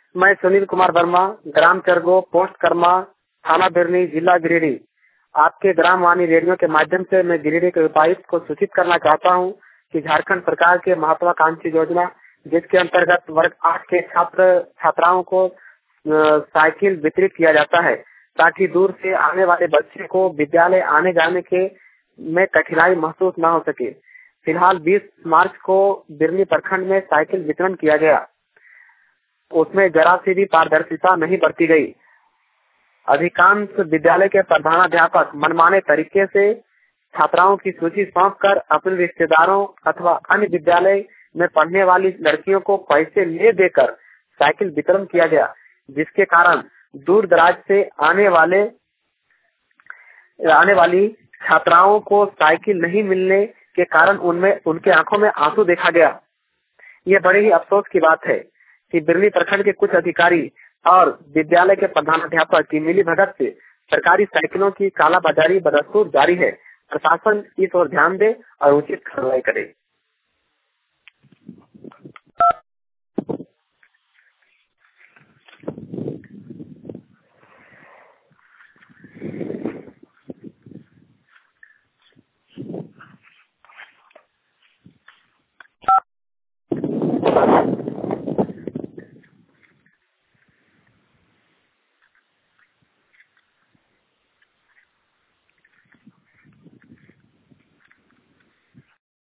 मैं सुनील कुमार वर्मा, ग्राम चरगो, पोस्ट कर्मा, थाना बिरनी, जिला गिरिडीह। आपके ग्राम वाणी रेडियो के माध्यम से मैं गिरिडीह के उपायुक्त को सूचित करना चाहता हूं कि झारखंड सरकार के महत्वाकांक्षी योजना जिसके अंतर्गत वर्ग 8 के छात्र छात्राओं को साइकिल वितरित किया जाता है ताकि दूर से आने वाले बच्चे को विद्यालय आने जाने के में कठिनाई महसूस न हो सके। फिलहाल 20 मार्च को बिरनी प्रखंड में साइकिल वितरण किया गया, उसमें जरा सी भी पारदर्शिता नहीं बरती गई। अधिकांश विद्यालय के प्रधानाध्यापक मनमाने तरीके से छात्राओं की सूची सौंपकर अपने रिश्तेदारों अथवा अन्य विद्यालय में पढ़ने वाली लड़कियों को पैसे ले देकर साइकिल वितरण किया गया, जिसके कारण दूर दराज से आने वाली छात्राओं को साइकिल नहीं मिलने के कारण उनके आंखों में आंसू देखा गया। ये बड़े ही अफसोस की बात है कि बिरनी प्रखंड के कुछ अधिकारी और विद्यालय के प्रधानाध्यापक की मिलीभगत से सरकारी साइकिलों की कालाबाजारी बदस्तूर जारी है। प्रशासन इस ओर ध्यान दे और उचित कार्रवाई करे।